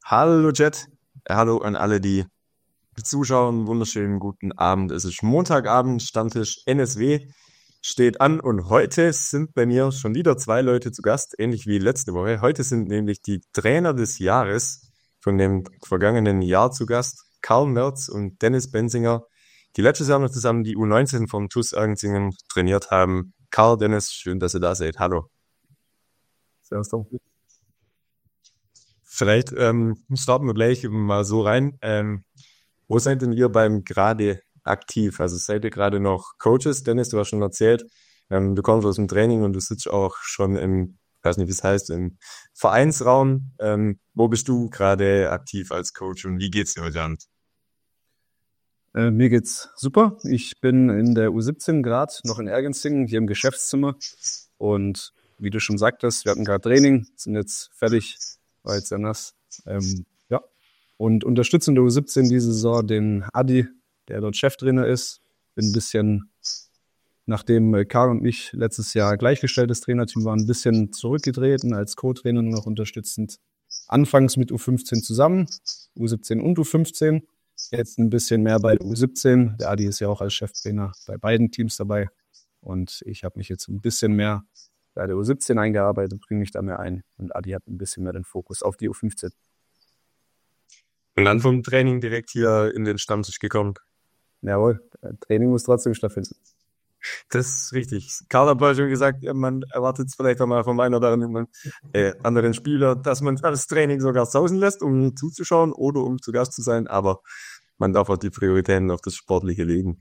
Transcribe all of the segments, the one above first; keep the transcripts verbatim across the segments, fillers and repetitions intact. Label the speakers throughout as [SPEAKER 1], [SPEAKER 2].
[SPEAKER 1] Hallo Jet, Äh, hallo an alle, die zuschauen. Wunderschönen guten Abend. Es ist Montagabend, Stammtisch N S W steht an und heute sind bei mir schon wieder zwei Leute zu Gast, ähnlich wie letzte Woche. Heute sind nämlich die Trainer des Jahres von dem vergangenen Jahr zu Gast, Karl Merz und Dennis Benzinger, die letztes Jahr noch zusammen die U neunzehn vom TuS Ergenzingen trainiert haben. Karl, Dennis, schön, dass ihr da seid. Hallo.
[SPEAKER 2] Servus, Tom.
[SPEAKER 1] Vielleicht ähm, starten wir gleich mal so rein. Ähm, wo seid denn ihr beim gerade aktiv? Also seid ihr gerade noch Coaches? Dennis, du hast schon erzählt, ähm, du kommst aus dem Training und du sitzt auch schon im, ich weiß nicht, wie es heißt, im Vereinsraum. Ähm, wo bist du gerade aktiv als Coach und wie geht's dir heute Abend?
[SPEAKER 2] Äh, mir geht's super. Ich bin in der U siebzehn Grad, noch in Ergenzingen, hier im Geschäftszimmer. Und wie du schon sagtest, wir hatten gerade Training, sind jetzt fertig, war jetzt sehr nass. Ähm, ja. Und unterstützen in der U siebzehn diese Saison den Adi, der dort Cheftrainer ist. Bin ein bisschen, nachdem äh, Karl und ich letztes Jahr gleichgestelltes Trainerteam waren, ein bisschen zurückgetreten, als Co-Trainer nur noch unterstützend. Anfangs mit U fünfzehn zusammen, U siebzehn und U fünfzehn. Jetzt ein bisschen mehr bei der U siebzehn. Der Adi ist ja auch als Cheftrainer bei beiden Teams dabei. Und ich habe mich jetzt ein bisschen mehr bei der U siebzehn eingearbeitet, bringe mich da mehr ein. Und Adi hat ein bisschen mehr den Fokus auf die U fünfzehn.
[SPEAKER 1] Und dann vom Training direkt hier in den Stammtisch gekommen.
[SPEAKER 2] Jawohl, Training muss trotzdem stattfinden.
[SPEAKER 1] Das ist richtig. Karl hat vorhin schon gesagt, ja, man erwartet es vielleicht auch mal vom einen oder anderen, äh, anderen Spieler, dass man das Training sogar sausen lässt, um zuzuschauen oder um zu Gast zu sein, aber man darf auch die Prioritäten auf das Sportliche legen.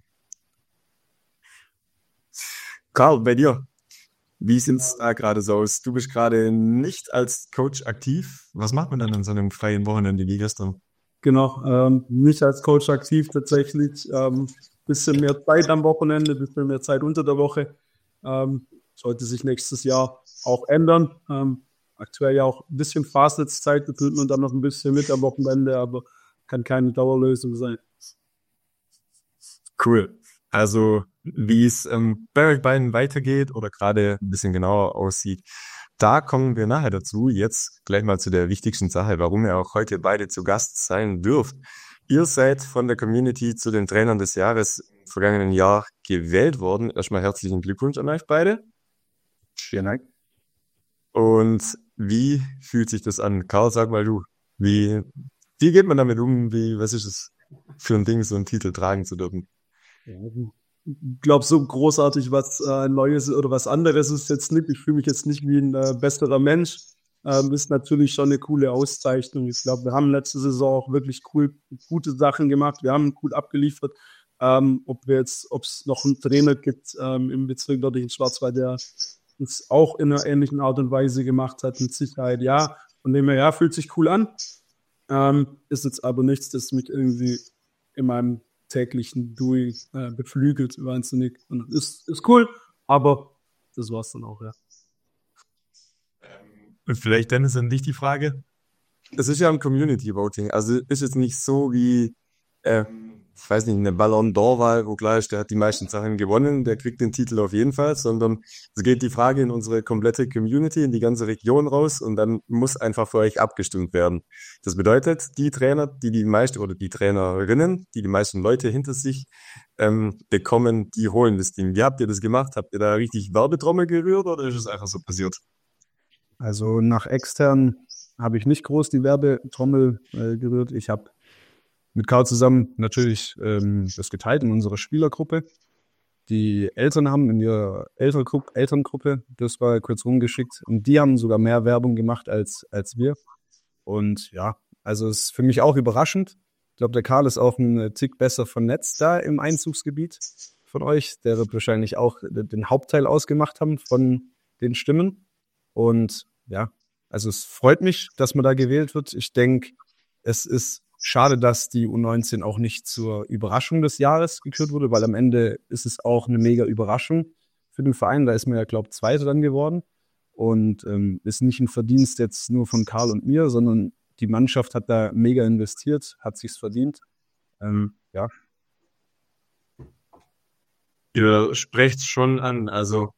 [SPEAKER 1] Karl, bei dir, wie sieht's da gerade so aus? Du bist gerade nicht als Coach aktiv. Was macht man dann an so einem freien Wochenende wie gestern?
[SPEAKER 3] Genau, ähm, nicht als Coach aktiv tatsächlich. Ähm, bisschen mehr Zeit am Wochenende, bisschen mehr Zeit unter der Woche. Ähm, sollte sich nächstes Jahr auch ändern. Ähm, aktuell ja auch ein bisschen Fastnetzzeit, da tut man dann noch ein bisschen mit am Wochenende, aber kann keine Dauerlösung sein.
[SPEAKER 1] Cool. Also, wie es ähm, bei euch beiden weitergeht oder gerade ein bisschen genauer aussieht, da kommen wir nachher dazu. Jetzt gleich mal zu der wichtigsten Sache, warum ihr auch heute beide zu Gast sein dürft. Ihr seid von der Community zu den Trainern des Jahres im vergangenen Jahr gewählt worden. Erstmal herzlichen Glückwunsch an euch beide.
[SPEAKER 2] Vielen Dank.
[SPEAKER 1] Und wie fühlt sich das an? Karl, sag mal du, wie, wie geht man damit um? Wie, was ist es für ein Ding, so einen Titel tragen zu dürfen?
[SPEAKER 3] Ich glaube, so großartig was äh, Neues oder was anderes ist jetzt nicht. Ich fühle mich jetzt nicht wie ein äh, besserer Mensch. Ähm, ist natürlich schon eine coole Auszeichnung. Ich glaube, wir haben letzte Saison auch wirklich cool, gute Sachen gemacht. Wir haben gut abgeliefert. Ähm, ob wir jetzt, ob es noch einen Trainer gibt ähm, im Bezirk dort in Schwarzwald, der es auch in einer ähnlichen Art und Weise gemacht hat, mit Sicherheit ja. Von dem her, ja, fühlt sich cool an. Ähm, ist jetzt aber nichts, das mich irgendwie in meinem täglichen Doing äh, beflügelt, wahnsinnig. Und ist, ist cool, aber das war's dann auch, ja.
[SPEAKER 1] Und vielleicht, Dennis, an dich die Frage. Das ist ja ein Community Voting. Also ist jetzt nicht so wie, äh, ich weiß nicht, eine Ballon d'Or-Wahl, wo klar ist, der hat die meisten Sachen gewonnen, der kriegt den Titel auf jeden Fall, sondern es geht die Frage in unsere komplette Community, in die ganze Region raus und dann muss einfach für euch abgestimmt werden. Das bedeutet, die Trainer, die die meisten oder die Trainerinnen, die die meisten Leute hinter sich ähm, bekommen, die holen das Ding. Wie habt ihr das gemacht? Habt ihr da richtig Werbetrommel gerührt oder ist es einfach so passiert?
[SPEAKER 2] Also nach extern habe ich nicht groß die Werbetrommel äh, gerührt. Ich habe mit Karl zusammen natürlich ähm, das geteilt in unserer Spielergruppe. Die Eltern haben in ihrer Elterngruppe, Elterngruppe das war kurz rumgeschickt und die haben sogar mehr Werbung gemacht als, als wir. Und ja, also es ist für mich auch überraschend. Ich glaube, der Karl ist auch ein Tick besser vernetzt da im Einzugsgebiet von euch. Der wird wahrscheinlich auch den Hauptteil ausgemacht haben von den Stimmen. Und ja, also es freut mich, dass man da gewählt wird. Ich denke, es ist schade, dass die U neunzehn auch nicht zur Überraschung des Jahres gekürt wurde, weil am Ende ist es auch eine mega Überraschung für den Verein. Da ist man ja, glaube ich, Zweiter dann geworden. Und ähm, ist nicht ein Verdienst jetzt nur von Karl und mir, sondern die Mannschaft hat da mega investiert, hat sich's verdient. Ähm, ja.
[SPEAKER 1] Ihr sprecht schon an, also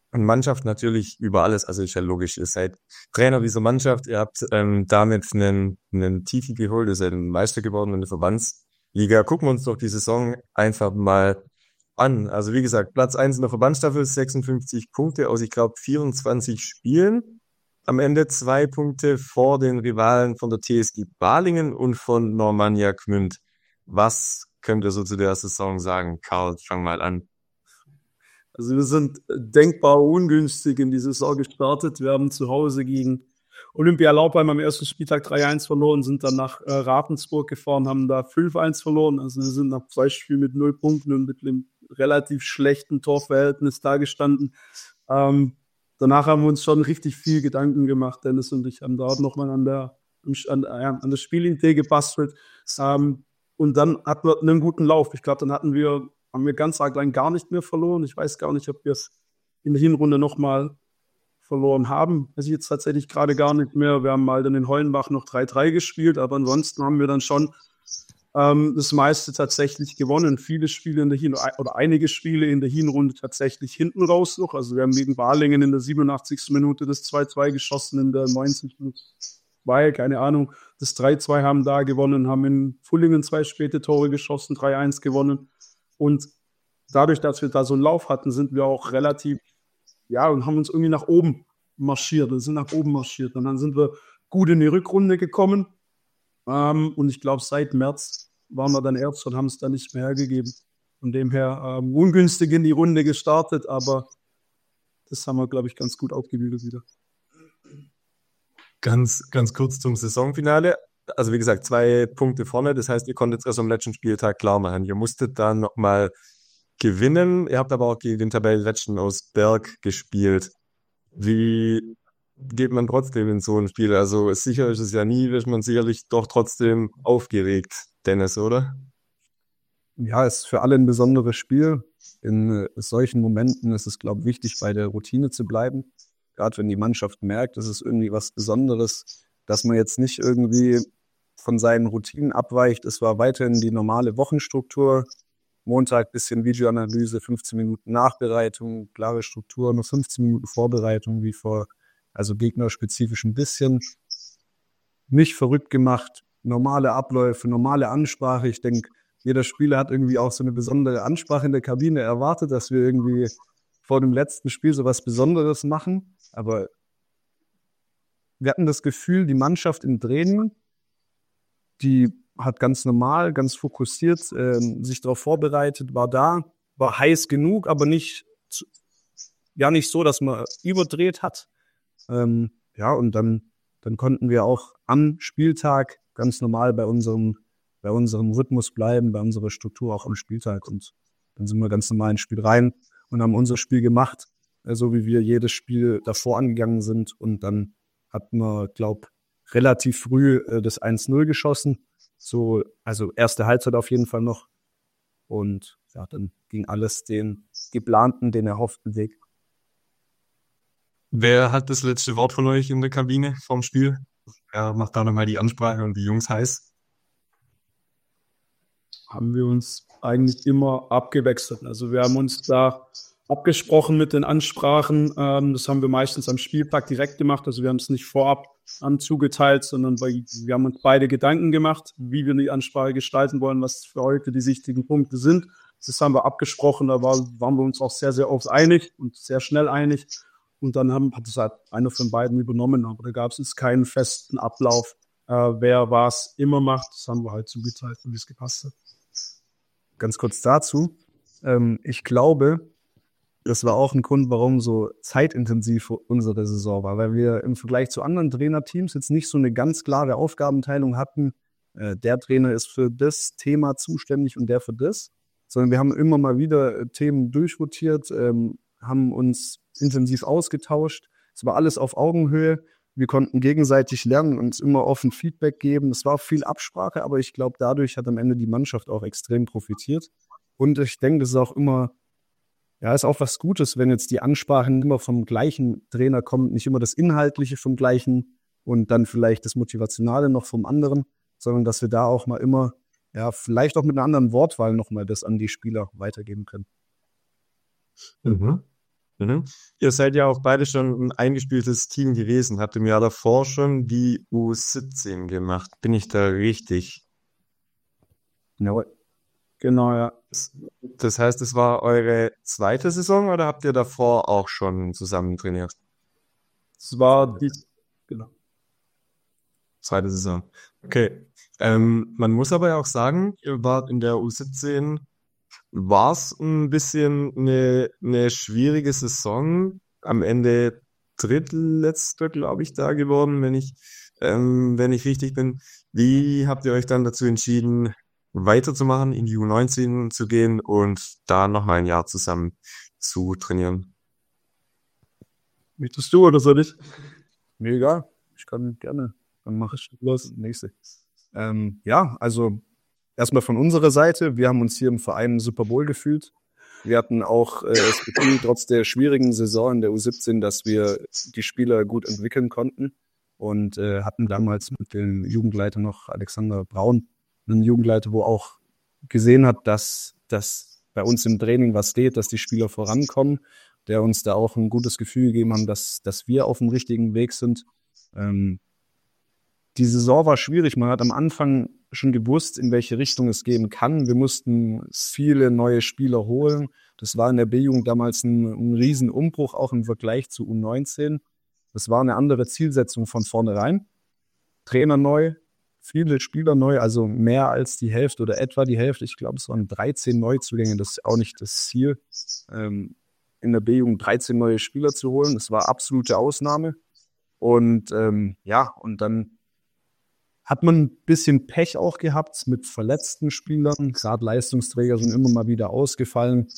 [SPEAKER 1] Und Mannschaft natürlich über alles, also ist ja logisch, ihr seid Trainer dieser Mannschaft, ihr habt ähm, damit einen, einen Titel geholt, ihr seid ein Meister geworden in der Verbandsliga. Gucken wir uns doch die Saison einfach mal an. Also wie gesagt, Platz eins in der Verbandsstaffel, sechsundfünfzig Punkte aus, ich glaube, vierundzwanzig Spielen. Am Ende zwei Punkte vor den Rivalen von der T S G Balingen und von Normannia Gmünd. Was könnt ihr so zu der Saison sagen? Karl, fang mal an.
[SPEAKER 3] Also wir sind denkbar ungünstig in die Saison gestartet. Wir haben zu Hause gegen Olympia Laubheim am ersten Spieltag drei eins verloren, sind dann nach äh, Ravensburg gefahren, haben da fünf eins verloren. Also wir sind nach zwei Spielen mit null Punkten und mit einem relativ schlechten Torverhältnis dagestanden. Ähm, danach haben wir uns schon richtig viel Gedanken gemacht. Dennis und ich haben da nochmal an der, an, an der Spielidee gebastelt. Ähm, und dann hatten wir einen guten Lauf. Ich glaube, dann hatten wir haben wir ganz arg lang gar nicht mehr verloren. Ich weiß gar nicht, ob wir es in der Hinrunde nochmal verloren haben. Weiß ich jetzt tatsächlich gerade gar nicht mehr. Wir haben mal dann in Hollenbach noch drei drei gespielt, aber ansonsten haben wir dann schon ähm, das meiste tatsächlich gewonnen. Viele Spiele in der Hinrunde oder einige Spiele in der Hinrunde tatsächlich hinten raus noch. Also wir haben gegen Balingen in der siebenundachtzigsten Minute das zwei zwei geschossen, in der neunzigsten zwei, keine Ahnung, das drei zwei haben da gewonnen, haben in Fullingen zwei späte Tore geschossen, drei eins gewonnen. Und dadurch, dass wir da so einen Lauf hatten, sind wir auch relativ, ja, und haben uns irgendwie nach oben marschiert. Wir sind nach oben marschiert. Und dann sind wir gut in die Rückrunde gekommen. Ähm, und ich glaube, seit März waren wir dann erst und haben es dann nicht mehr hergegeben. Von dem her ähm, ungünstig in die Runde gestartet, aber das haben wir, glaube ich, ganz gut aufgebügelt wieder.
[SPEAKER 1] Ganz, ganz kurz zum Saisonfinale. Also wie gesagt, zwei Punkte vorne, das heißt, ihr konntet es erst am letzten Spieltag klar machen. Ihr musstet dann nochmal gewinnen, ihr habt aber auch gegen den Tabellenletzten aus Berg gespielt. Wie geht man trotzdem in so ein Spiel? Also sicher ist es ja nie, ist man sicherlich doch trotzdem aufgeregt, Dennis, oder?
[SPEAKER 2] Ja, es ist für alle ein besonderes Spiel. In äh, solchen Momenten ist es, glaube ich, wichtig, bei der Routine zu bleiben. Gerade wenn die Mannschaft merkt, es ist irgendwie was Besonderes, dass man jetzt nicht irgendwie von seinen Routinen abweicht. Es war weiterhin die normale Wochenstruktur. Montag bisschen Videoanalyse, fünfzehn Minuten Nachbereitung, klare Struktur, nur fünfzehn Minuten Vorbereitung, wie vor, also gegnerspezifisch ein bisschen. Nicht verrückt gemacht, normale Abläufe, normale Ansprache. Ich denke, jeder Spieler hat irgendwie auch so eine besondere Ansprache in der Kabine erwartet, dass wir irgendwie vor dem letzten Spiel so was Besonderes machen. Aber wir hatten das Gefühl, die Mannschaft im Training, die hat ganz normal, ganz fokussiert äh, sich darauf vorbereitet, war da, war heiß genug, aber nicht, ja, nicht so, dass man überdreht hat. Ähm, ja, und dann, dann konnten wir auch am Spieltag ganz normal bei unserem, bei unserem Rhythmus bleiben, bei unserer Struktur auch am Spieltag. Und dann sind wir ganz normal ins Spiel rein und haben unser Spiel gemacht, äh, so wie wir jedes Spiel davor angegangen sind. Und dann hatten wir, glaube relativ früh äh, das eins null geschossen. So, also erste Halbzeit auf jeden Fall noch. Und ja, dann ging alles den geplanten, den erhofften Weg.
[SPEAKER 1] Wer hat das letzte Wort von euch in der Kabine vorm Spiel? Wer macht da nochmal die Ansprache und die Jungs heiß?
[SPEAKER 3] Haben wir uns eigentlich immer abgewechselt. Also wir haben uns da abgesprochen mit den Ansprachen. Ähm, das haben wir meistens am Spieltag direkt gemacht. Also wir haben es nicht vorab an zugeteilt, sondern bei, wir haben uns beide Gedanken gemacht, wie wir die Ansprache gestalten wollen, was für heute die wichtigen Punkte sind. Das haben wir abgesprochen. Da war, waren wir uns auch sehr, sehr oft einig und sehr schnell einig. Und dann haben, hat es halt einer von beiden übernommen. Aber da gab es jetzt keinen festen Ablauf, äh, wer was immer macht. Das haben wir halt zugeteilt, wie es gepasst hat.
[SPEAKER 2] Ganz kurz dazu. Ähm, ich glaube, das war auch ein Grund, warum so zeitintensiv unsere Saison war, weil wir im Vergleich zu anderen Trainerteams jetzt nicht so eine ganz klare Aufgabenteilung hatten. Äh, der Trainer ist für das Thema zuständig und der für das, sondern wir haben immer mal wieder Themen durchrotiert, ähm, haben uns intensiv ausgetauscht. Es war alles auf Augenhöhe. Wir konnten gegenseitig lernen, uns immer offen Feedback geben. Es war viel Absprache, aber ich glaube, dadurch hat am Ende die Mannschaft auch extrem profitiert. Und ich denke, das ist auch immer, ja, ist auch was Gutes, wenn jetzt die Ansprachen immer vom gleichen Trainer kommen, nicht immer das Inhaltliche vom gleichen und dann vielleicht das Motivationale noch vom anderen, sondern dass wir da auch mal immer, ja, vielleicht auch mit einer anderen Wortwahl nochmal das an die Spieler weitergeben können.
[SPEAKER 1] Mhm. Mhm. Ihr seid ja auch beide schon ein eingespieltes Team gewesen. Habt im Jahr davor schon die U siebzehn gemacht. Bin ich da richtig?
[SPEAKER 2] Jawohl.
[SPEAKER 3] Genau, ja.
[SPEAKER 1] Das heißt, es war eure zweite Saison oder habt ihr davor auch schon zusammen trainiert?
[SPEAKER 3] Es war die, genau.
[SPEAKER 1] Zweite Saison. Okay. Ähm, man muss aber ja auch sagen, ihr wart in der U siebzehn, war es ein bisschen eine, eine schwierige Saison. Am Ende drittletzter, glaube ich, da geworden, wenn ich, ähm, wenn ich richtig bin. Wie habt ihr euch dann dazu entschieden, weiterzumachen, in die U neunzehn zu gehen und da nochmal ein Jahr zusammen zu trainieren?
[SPEAKER 3] Möchtest du oder soll ich?
[SPEAKER 2] Mir egal. Ich kann gerne. Dann mache ich
[SPEAKER 3] Los.
[SPEAKER 2] nächste. Ähm, ja, also erstmal von unserer Seite. Wir haben uns hier im Verein super wohl gefühlt. Wir hatten auch äh, das Gefühl, trotz der schwierigen Saison in der U siebzehn, dass wir die Spieler gut entwickeln konnten und äh, hatten damals mit dem Jugendleiter noch Alexander Braun, einen Jugendleiter, wo auch gesehen hat, dass, dass bei uns im Training was geht, dass die Spieler vorankommen, der uns da auch ein gutes Gefühl gegeben haben, dass, dass wir auf dem richtigen Weg sind. Ähm, die Saison war schwierig. Man hat am Anfang schon gewusst, in welche Richtung es gehen kann. Wir mussten viele neue Spieler holen. Das war in der B-Jugend damals ein, ein Riesenumbruch, auch im Vergleich zu U neunzehn. Das war eine andere Zielsetzung von vornherein. Trainer neu, viele Spieler neu, also mehr als die Hälfte oder etwa die Hälfte. Ich glaube, es waren dreizehn Neuzugänge. Das ist auch nicht das Ziel, ähm, in der B-Jugend dreizehn neue Spieler zu holen. Das war absolute Ausnahme. Und ähm, ja, und dann hat man ein bisschen Pech auch gehabt mit verletzten Spielern. Gerade Leistungsträger sind immer mal wieder ausgefallen.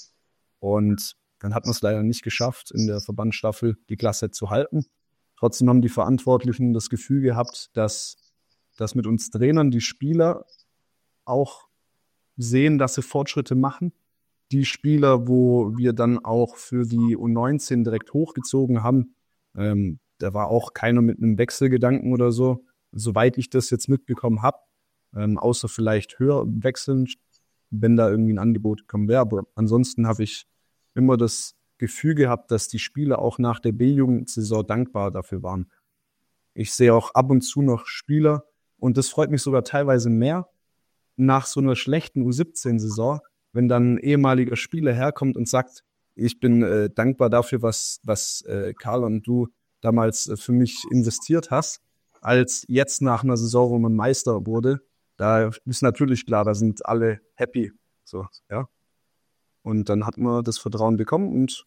[SPEAKER 2] Und dann hat man es leider nicht geschafft, in der Verbandsstaffel die Klasse zu halten. Trotzdem haben die Verantwortlichen das Gefühl gehabt, dass, dass mit uns Trainern die Spieler auch sehen, dass sie Fortschritte machen. Die Spieler, wo wir dann auch für die U neunzehn direkt hochgezogen haben, ähm, da war auch keiner mit einem Wechselgedanken oder so, soweit ich das jetzt mitbekommen habe, ähm, außer vielleicht höher wechseln, wenn da irgendwie ein Angebot gekommen wäre. Aber ansonsten habe ich immer das Gefühl gehabt, dass die Spieler auch nach der B-Jugendsaison dankbar dafür waren. Ich sehe auch ab und zu noch Spieler, und das freut mich sogar teilweise mehr, nach so einer schlechten U siebzehn-Saison, wenn dann ein ehemaliger Spieler herkommt und sagt, ich bin äh, dankbar dafür, was, was äh, Karl und du damals äh, für mich investiert hast, als jetzt nach einer Saison, wo man Meister wurde. Da ist natürlich klar, da sind alle happy. So, ja. Und dann hat man das Vertrauen bekommen und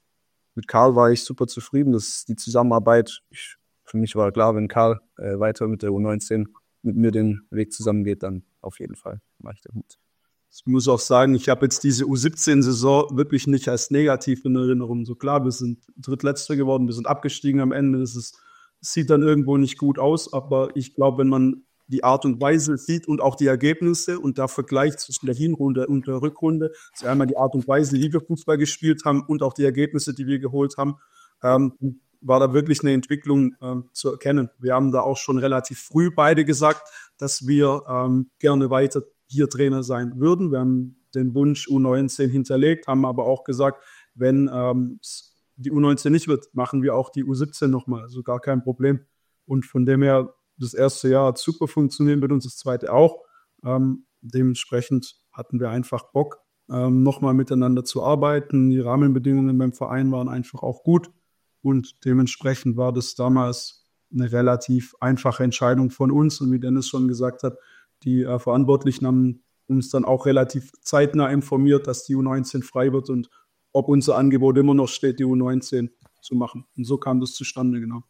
[SPEAKER 2] mit Karl war ich super zufrieden. Das ist die Zusammenarbeit. Ich, für mich war klar, wenn Karl äh, weiter mit der U neunzehn mit mir den Weg zusammengeht, dann auf jeden Fall mache ich den Hut.
[SPEAKER 3] Ich muss auch sagen, ich habe jetzt diese U siebzehn-Saison wirklich nicht als negativ in Erinnerung. So klar, wir sind Drittletzter geworden, wir sind abgestiegen am Ende. Das ist, das sieht dann irgendwo nicht gut aus, aber ich glaube, wenn man die Art und Weise sieht und auch die Ergebnisse und da vergleicht zwischen der Hinrunde und der Rückrunde, ist einmal die Art und Weise, wie wir Fußball gespielt haben und auch die Ergebnisse, die wir geholt haben, ähm, war da wirklich eine Entwicklung ähm, zu erkennen. Wir haben da auch schon relativ früh beide gesagt, dass wir ähm, gerne weiter hier Trainer sein würden. Wir haben den Wunsch U neunzehn hinterlegt, haben aber auch gesagt, wenn ähm, die U neunzehn nicht wird, machen wir auch die U siebzehn nochmal. Also gar kein Problem. Und von dem her, das erste Jahr hat super funktioniert, mit uns das zweite auch. Ähm, dementsprechend hatten wir einfach Bock, ähm, nochmal miteinander zu arbeiten. Die Rahmenbedingungen beim Verein waren einfach auch gut. Und dementsprechend war das damals eine relativ einfache Entscheidung von uns. Und wie Dennis schon gesagt hat, die äh, Verantwortlichen haben uns dann auch relativ zeitnah informiert, dass die U neunzehn frei wird und ob unser Angebot immer noch steht, die U neunzehn zu machen. Und so kam das zustande, genau.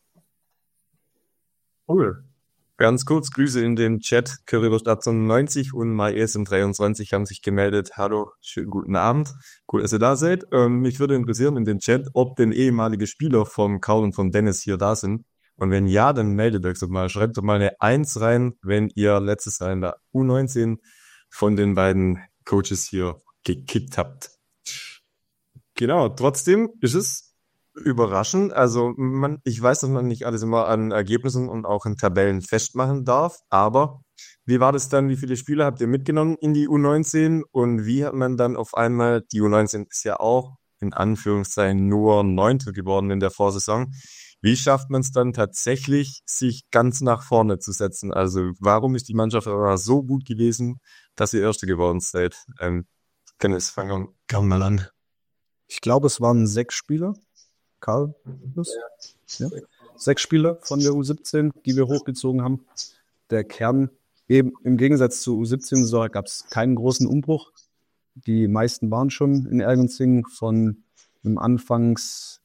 [SPEAKER 1] Cool. Ganz kurz, Grüße in den Chat. Currywurst neunzig und MyESM dreiundzwanzig haben sich gemeldet. Hallo, schönen guten Abend. Cool, dass ihr da seid. Ähm, mich würde interessieren in den Chat, ob denn ehemalige Spieler vom Karl und von Dennis hier da sind. Und wenn ja, dann meldet euch doch mal. Schreibt doch mal eine Eins rein, wenn ihr letztes Jahr in der U neunzehn von den beiden Coaches hier gekickt habt. Genau, trotzdem ist es überraschend. Also man, ich weiß, dass man nicht alles immer an Ergebnissen und auch in Tabellen festmachen darf, aber wie war das dann? Wie viele Spieler habt ihr mitgenommen in die U neunzehn und wie hat man dann auf einmal, die U neunzehn ist ja auch in Anführungszeichen nur Neunter geworden in der Vorsaison. Wie schafft man es dann tatsächlich, sich ganz nach vorne zu setzen? Also warum ist die Mannschaft aber so gut gewesen, dass ihr Erste geworden seid? Ähm, Dennis, fangen wir mal an.
[SPEAKER 2] Ich glaube, es waren sechs Spieler. Karl? Ja. Sechs Spieler von der U siebzehn, die wir hochgezogen haben. Der Kern, eben im Gegensatz zur U siebzehn-Saison gab es keinen großen Umbruch. Die meisten waren schon in Ergenzing von einem Anfangs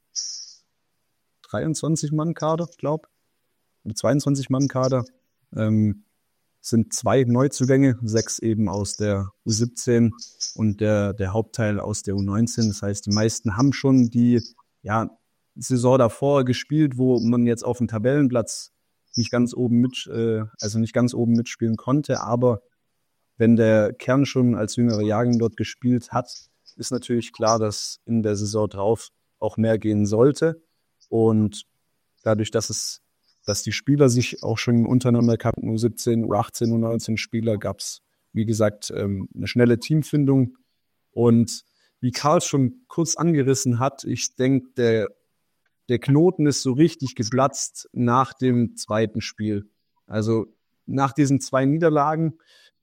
[SPEAKER 2] dreiundzwanzig-Mann-Kader, glaube ich, oder zweiundzwanzig-Mann-Kader. Ähm, sind zwei Neuzugänge, sechs eben aus der U siebzehn und der, der Hauptteil aus der U neunzehn. Das heißt, die meisten haben schon die ja, Saison davor gespielt, wo man jetzt auf dem Tabellenplatz nicht ganz oben mit, äh, also nicht ganz oben mitspielen konnte. Aber wenn der Kern schon als jüngerer Jahrgang dort gespielt hat, ist natürlich klar, dass in der Saison drauf auch mehr gehen sollte. Und dadurch, dass es, dass die Spieler sich auch schon untereinander kannten, U siebzehn, U achtzehn, U neunzehn Spieler, gab es, wie gesagt, ähm, eine schnelle Teamfindung. Und wie Karl schon kurz angerissen hat, ich denke, der, der Knoten ist so richtig geplatzt nach dem zweiten Spiel. Also nach diesen zwei Niederlagen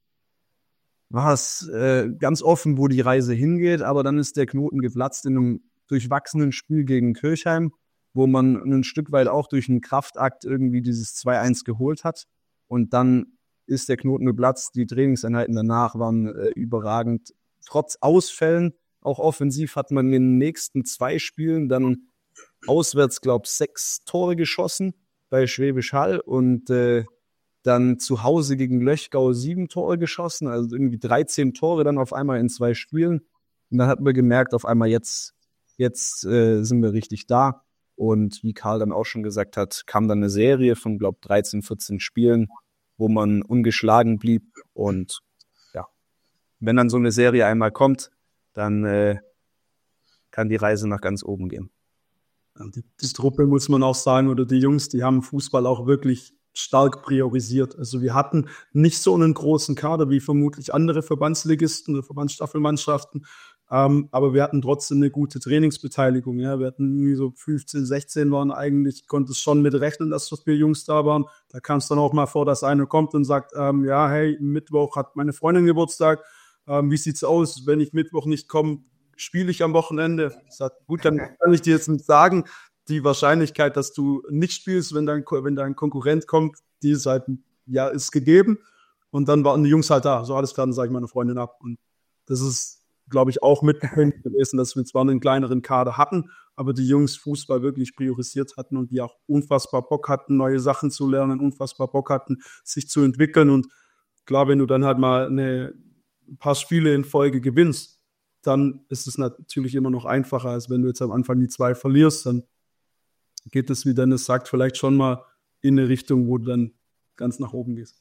[SPEAKER 2] war es äh, ganz offen, wo die Reise hingeht, aber dann ist der Knoten geplatzt in einem durchwachsenen Spiel gegen Kirchheim, wo man ein Stück weit auch durch einen Kraftakt irgendwie dieses zwei eins geholt hat. Und dann ist der Knoten geplatzt. Die Trainingseinheiten danach waren äh, überragend. Trotz Ausfällen, auch offensiv, hat man in den nächsten zwei Spielen dann auswärts, glaube ich, sechs Tore geschossen bei Schwäbisch Hall und äh, dann zu Hause gegen Löchgau sieben Tore geschossen. Also irgendwie dreizehn Tore dann auf einmal in zwei Spielen. Und dann hat man gemerkt, auf einmal jetzt, jetzt äh, sind wir richtig da. Und wie Karl dann auch schon gesagt hat, kam dann eine Serie von, glaube ich, dreizehn, vierzehn Spielen, wo man ungeschlagen blieb. Und ja, wenn dann so eine Serie einmal kommt, dann äh, kann die Reise nach ganz oben gehen.
[SPEAKER 3] Die, die Truppe, muss man auch sagen, oder die Jungs, die haben Fußball auch wirklich stark priorisiert. Also wir hatten nicht so einen großen Kader wie vermutlich andere Verbandsligisten oder Verbandsstaffelmannschaften, ähm, aber wir hatten trotzdem eine gute Trainingsbeteiligung. Ja, wir hatten irgendwie so fünfzehn, sechzehn waren eigentlich, konnte es schon mit rechnen, dass so viele Jungs da waren. Da kam es dann auch mal vor, dass einer kommt und sagt, ähm, ja, hey, Mittwoch hat meine Freundin Geburtstag, ähm, wie sieht's aus, wenn ich Mittwoch nicht komme, spiele ich am Wochenende? Ich sag, gut, dann kann ich dir jetzt nicht sagen, die Wahrscheinlichkeit, dass du nicht spielst, wenn dein, wenn dein Konkurrent kommt, die ist halt, ja, ist gegeben. Und dann waren die Jungs halt da. So, alles klar, dann sage ich meine Freundin ab. Und das ist, glaube ich, auch mitgekommen gewesen, dass wir zwar einen kleineren Kader hatten, aber die Jungs Fußball wirklich priorisiert hatten und die auch unfassbar Bock hatten, neue Sachen zu lernen, unfassbar Bock hatten, sich zu entwickeln. Und klar, wenn du dann halt mal eine, ein paar Spiele in Folge gewinnst, dann ist es natürlich immer noch einfacher, als wenn du jetzt am Anfang die zwei verlierst. Dann geht es, wie Dennis sagt, vielleicht schon mal in eine Richtung, wo du dann ganz nach oben gehst.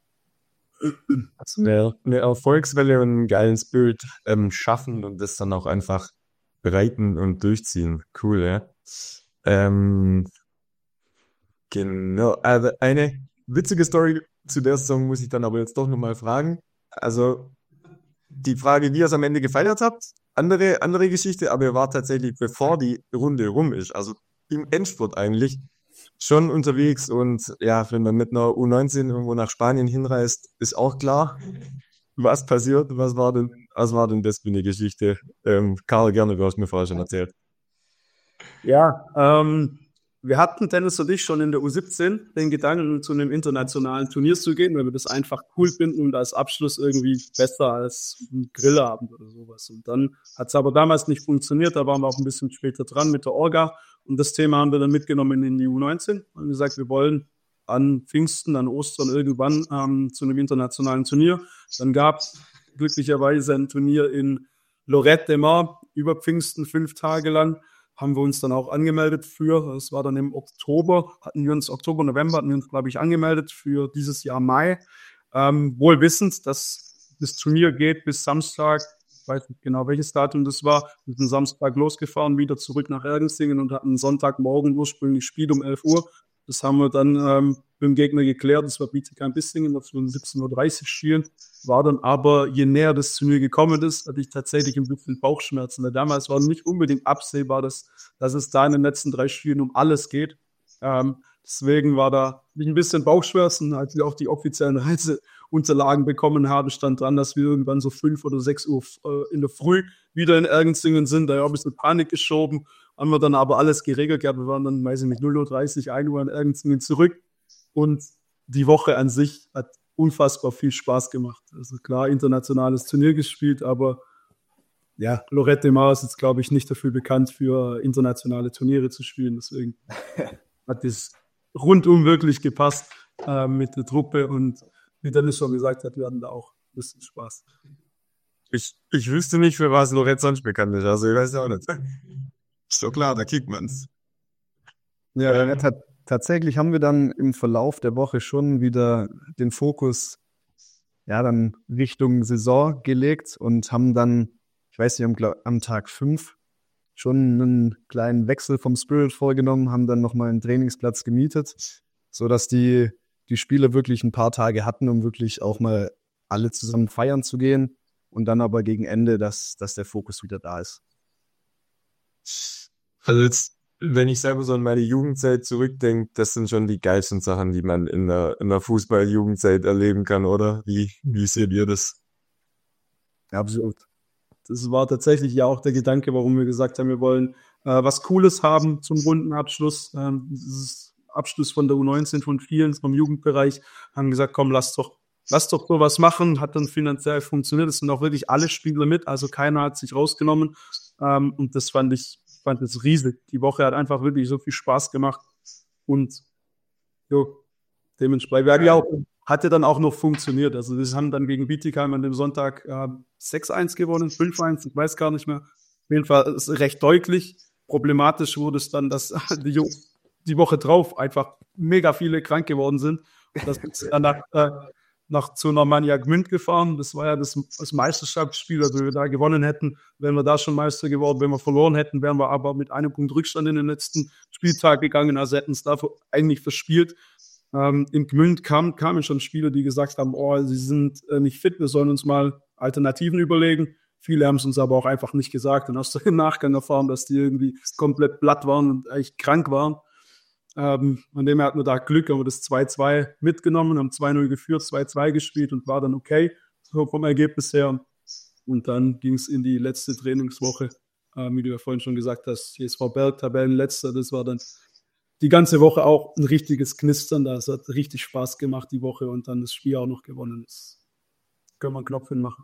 [SPEAKER 1] Also eine, eine Erfolgswelle und einen geilen Spirit ähm, schaffen und das dann auch einfach breiten und durchziehen. Cool, ja. Ähm, genau. Also eine witzige Story zu der Saison muss ich dann aber jetzt doch nochmal fragen. Also die Frage, wie ihr es am Ende gefeiert habt, andere, andere Geschichte, aber ihr wart tatsächlich, bevor die Runde rum ist, also im Endspurt eigentlich, schon unterwegs. Und ja, wenn man mit einer U neunzehn irgendwo nach Spanien hinreist, ist auch klar, was passiert. Was war denn, was war denn das für eine Geschichte? Ähm, Karl, gerne, du hast mir vorher schon erzählt.
[SPEAKER 3] Ja, ähm, wir hatten, Dennis und ich, schon in der U siebzehn den Gedanken, zu einem internationalen Turnier zu gehen, weil wir das einfach cool finden und als Abschluss irgendwie besser als ein Grillabend oder sowas. Und dann hat es aber damals nicht funktioniert, da waren wir auch ein bisschen später dran mit der Orga. Und das Thema haben wir dann mitgenommen in die U neunzehn und gesagt, wir wollen an Pfingsten, an Ostern irgendwann ähm, zu einem internationalen Turnier. Dann gab es glücklicherweise ein Turnier in Lorette de Mar über Pfingsten, fünf Tage lang. Haben wir uns dann auch angemeldet für, das war dann im Oktober, hatten wir uns, Oktober, November hatten wir uns, glaube ich, angemeldet für dieses Jahr Mai. Ähm, wohl wissend, dass das Turnier geht bis Samstag, ich weiß nicht genau, welches Datum das war, wir sind Samstag losgefahren, wieder zurück nach Ergensingen und hatten Sonntagmorgen ursprünglich Spiel um elf Uhr. Das haben wir dann ähm, mit dem Gegner geklärt. Das war Bietigheim-Bissingen, das wir um siebzehn Uhr dreißig spielen. War dann aber, je näher das Turnier gekommen ist, hatte ich tatsächlich ein bisschen Bauchschmerzen. Weil damals war nicht unbedingt absehbar, dass, dass es da in den letzten drei Spielen um alles geht. Ähm, deswegen war da ein bisschen Bauchschmerzen. Als wir auch die offiziellen Reiseunterlagen bekommen haben, stand dran, dass wir irgendwann so fünf oder sechs Uhr äh, in der Früh wieder in Ergenzingen sind. Da habe ich ein bisschen Panik geschoben. Haben wir dann aber alles geregelt gehabt. Wir waren dann, weiß ich nicht, null Uhr dreißig, ein Uhr in Ergenzingen zurück. Und die Woche an sich hat unfassbar viel Spaß gemacht. Also klar, internationales Turnier gespielt, aber ja, Lorette Mar ist jetzt, glaube ich, nicht dafür bekannt, für internationale Turniere zu spielen. Deswegen hat das rundum wirklich gepasst äh, mit der Truppe. Und wie Dennis schon gesagt hat, wir hatten da auch ein bisschen Spaß.
[SPEAKER 1] Ich, ich wüsste nicht, für was Lorette sonst bekannt ist. Also ich weiß ja auch nicht. Ist doch klar, da kickt man's.
[SPEAKER 2] Ja, ähm, ta- tatsächlich haben wir dann im Verlauf der Woche schon wieder den Fokus ja dann Richtung Saison gelegt und haben dann, ich weiß nicht, am, glaub, am Tag fünf schon einen kleinen Wechsel vom Spirit vorgenommen, haben dann nochmal einen Trainingsplatz gemietet, sodass die, die Spieler wirklich ein paar Tage hatten, um wirklich auch mal alle zusammen feiern zu gehen und dann aber gegen Ende, dass, dass der Fokus wieder da ist.
[SPEAKER 1] Also jetzt, wenn ich selber so an meine Jugendzeit zurückdenke, das sind schon die geilsten Sachen, die man in der, in der Fußball-Jugendzeit erleben kann, oder? Wie, wie seht ihr das?
[SPEAKER 3] Absolut. Das war tatsächlich ja auch der Gedanke, warum wir gesagt haben, wir wollen äh, was Cooles haben zum Rundenabschluss. Ähm, dieses Abschluss von der U neunzehn von vielen vom Jugendbereich, haben gesagt, komm, lass doch, lass doch so was machen. Hat dann finanziell funktioniert. Es sind auch wirklich alle Spieler mit, also keiner hat sich rausgenommen. Ähm, und das fand ich, fand das riesig. Die Woche hat einfach wirklich so viel Spaß gemacht. Und jo, dementsprechend, wir haben ja auch, hat ja dann auch noch funktioniert. Also wir haben dann gegen Bietigheim an dem Sonntag äh, sechs eins gewonnen, fünf eins, ich weiß gar nicht mehr. Auf jeden Fall ist es recht deutlich. Problematisch wurde es dann, dass die Jungs die Woche drauf einfach mega viele krank geworden sind. Und das ist dann nach, äh, nach zu Normannia Gmünd gefahren. Das war ja das, das Meisterschaftsspiel, also wenn wir da gewonnen hätten, wären wir da schon Meister geworden. Wenn wir verloren hätten, wären wir aber mit einem Punkt Rückstand in den letzten Spieltag gegangen. Also hätten es dafür eigentlich verspielt. Ähm, in Gmünd kam, kamen schon Spieler, die gesagt haben, oh, sie sind äh, nicht fit, wir sollen uns mal Alternativen überlegen. Viele haben es uns aber auch einfach nicht gesagt. Dann hast du im Nachgang erfahren, dass die irgendwie komplett platt waren und eigentlich krank waren. Ähm, von dem her hatten wir da Glück, haben wir das zwei zwei mitgenommen, haben zwei null geführt, zwei zwei gespielt und war dann okay, so vom Ergebnis her. Und dann ging es in die letzte Trainingswoche, äh, wie du ja vorhin schon gesagt hast, T S V Berg, Tabellenletzter, das war dann die ganze Woche auch ein richtiges Knistern, das hat richtig Spaß gemacht die Woche und dann das Spiel auch noch gewonnen. Das können wir einen Knopf hinmachen.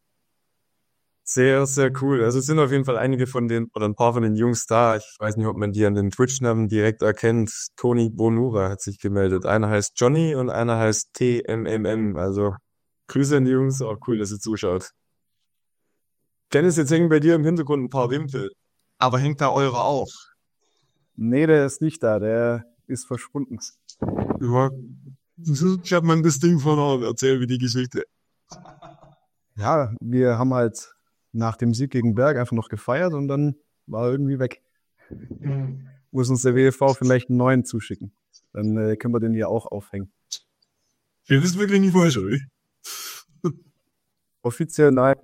[SPEAKER 1] Sehr, sehr cool. Also es sind auf jeden Fall einige von den, oder ein paar von den Jungs da. Ich weiß nicht, ob man die an den Twitch-Namen direkt erkennt. Toni Bonura hat sich gemeldet. Einer heißt Johnny und einer heißt T M M M. Also Grüße an die Jungs, auch cool, dass ihr zuschaut. Dennis, jetzt hängen bei dir im Hintergrund ein paar Wimpel. Aber hängt da eure auch?
[SPEAKER 2] Nee, der ist nicht da, der ist verschwunden.
[SPEAKER 1] Ja, ich hab mal das Ding verloren. Erzähl mir die Geschichte.
[SPEAKER 2] Ja, wir haben halt nach dem Sieg gegen Berg einfach noch gefeiert und dann war er irgendwie weg. Mhm. Muss uns der W F V vielleicht einen neuen zuschicken. Dann äh, können wir den hier auch aufhängen.
[SPEAKER 1] Das ist wirklich nicht falsch, oder?
[SPEAKER 2] Offiziell nein.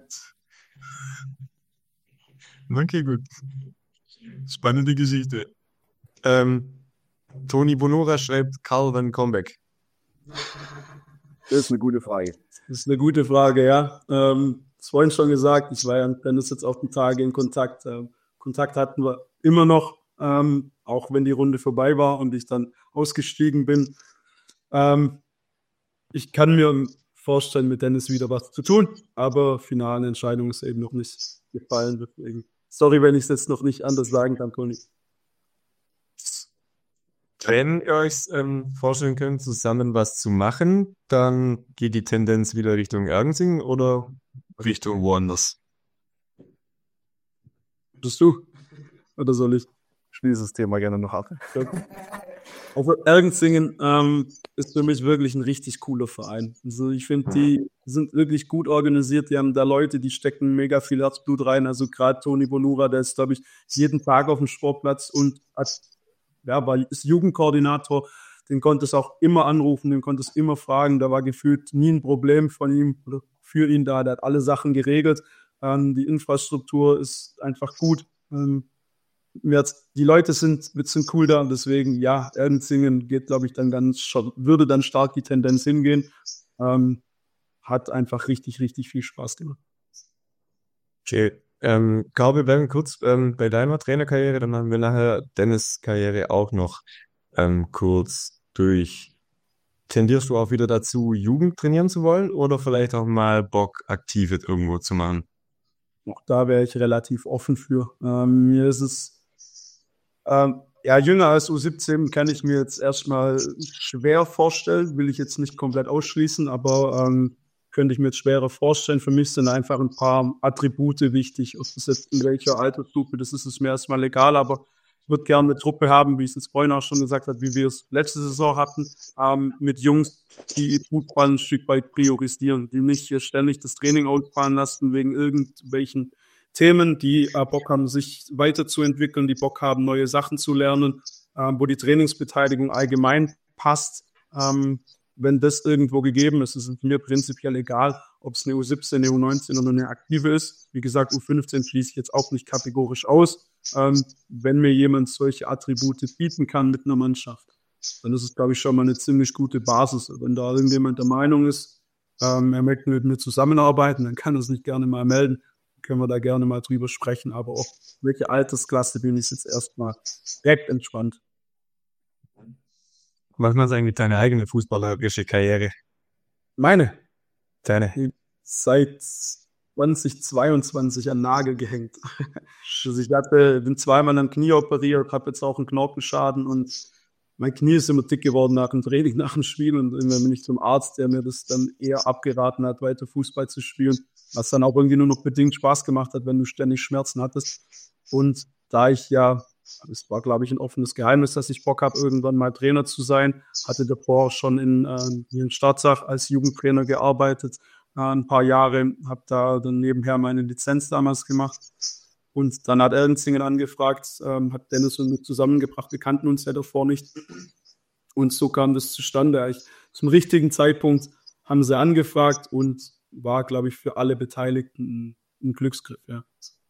[SPEAKER 1] Okay, gut. Spannende Geschichte. Ähm, Toni Bonura schreibt Karl, wann Comeback?
[SPEAKER 2] Das ist eine gute Frage.
[SPEAKER 3] Das ist eine gute Frage, ja. Ähm, das vorhin schon gesagt, ich war ja mit Dennis jetzt auch die Tage in Kontakt. Ähm, Kontakt hatten wir immer noch, ähm, auch wenn die Runde vorbei war und ich dann ausgestiegen bin. Ähm, ich kann mir vorstellen, mit Dennis wieder was zu tun, aber finale Entscheidung ist eben noch nicht gefallen. Deswegen. Sorry, wenn ich es jetzt noch nicht anders sagen kann, Toni.
[SPEAKER 1] Wenn ihr euch ähm, vorstellen könnt, zusammen was zu machen, dann geht die Tendenz wieder Richtung Ergensing oder Richtung woanders?
[SPEAKER 3] Bist du? Oder soll ich?
[SPEAKER 2] Schließe das Thema gerne noch ab.
[SPEAKER 3] Auf Ergensingen ähm, ist für mich wirklich ein richtig cooler Verein. Also ich finde, die sind wirklich gut organisiert. Die haben da Leute, die stecken mega viel Herzblut rein. Also gerade Toni Bonura, der ist, glaube ich, jeden Tag auf dem Sportplatz und hat ja, war ist Jugendkoordinator, den konnte es auch immer anrufen, den konnte es immer fragen, da war gefühlt nie ein Problem von ihm oder für ihn da, der hat alle Sachen geregelt, ähm, die Infrastruktur ist einfach gut, ähm, jetzt, die Leute sind, sind cool da und deswegen, ja, Erdenzingen geht, glaube ich, dann ganz, würde dann stark die Tendenz hingehen, ähm, hat einfach richtig, richtig viel Spaß gemacht.
[SPEAKER 1] Okay. Ähm, Karl, wir bleiben kurz ähm, bei deiner Trainerkarriere, dann haben wir nachher Dennis' Karriere auch noch ähm, kurz durch. Tendierst du auch wieder dazu, Jugend trainieren zu wollen oder vielleicht auch mal Bock, Aktives irgendwo zu machen?
[SPEAKER 3] Auch da wäre ich relativ offen für. Ähm, mir ist es, ähm, ja, jünger als U siebzehn kann ich mir jetzt erstmal schwer vorstellen, will ich jetzt nicht komplett ausschließen, aber ähm, könnte ich mir jetzt schwerer vorstellen. Für mich sind einfach ein paar Attribute wichtig, ob das jetzt in welcher Altersstufe, das ist es mir erstmal egal, aber ich würde gerne eine Truppe haben, wie es jetzt vorhin auch schon gesagt hat, wie wir es letzte Saison hatten, ähm, mit Jungs, die Fußball ein Stück weit priorisieren, die nicht hier ständig das Training ausfahren lassen wegen irgendwelchen Themen, die äh, Bock haben, sich weiterzuentwickeln, die Bock haben, neue Sachen zu lernen, äh, wo die Trainingsbeteiligung allgemein passt. Ähm, wenn das irgendwo gegeben ist, ist es mir prinzipiell egal, ob es eine U siebzehn, eine U neunzehn oder eine aktive ist. Wie gesagt, U fünfzehn schließe ich jetzt auch nicht kategorisch aus. Ähm, wenn mir jemand solche Attribute bieten kann mit einer Mannschaft, dann ist es, glaube ich, schon mal eine ziemlich gute Basis. Wenn da irgendjemand der Meinung ist, ähm, er möchte mit mir zusammenarbeiten, dann kann er sich gerne mal melden. Können wir da gerne mal drüber sprechen. Aber auch welche Altersklasse bin ich jetzt erstmal direkt entspannt.
[SPEAKER 1] Was machst du eigentlich mit deiner eigenen fußballerische Karriere?
[SPEAKER 3] Meine?
[SPEAKER 1] Deine?
[SPEAKER 3] Seit zwanzig zweiundzwanzig an Nagel gehängt. Also ich hatte, bin zweimal am Knie operiert, habe jetzt auch einen Knochenschaden und mein Knie ist immer dick geworden nach dem Training, nach dem Spiel und irgendwann bin ich zum Arzt, der mir das dann eher abgeraten hat, weiter Fußball zu spielen, was dann auch irgendwie nur noch bedingt Spaß gemacht hat, wenn du ständig Schmerzen hattest. Und da ich ja, es war, glaube ich, ein offenes Geheimnis, dass ich Bock habe, irgendwann mal Trainer zu sein, hatte davor schon in, äh, in Starzach als Jugendtrainer gearbeitet, äh, ein paar Jahre, habe da dann nebenher meine Lizenz damals gemacht. Und dann hat Erdenzingen angefragt, ähm, hat Dennis und mich zusammengebracht, wir kannten uns ja davor nicht. Und so kam das zustande. Ich, zum richtigen Zeitpunkt haben sie angefragt und war, glaube ich, für alle Beteiligten ein, ein Glücksgriff, ja.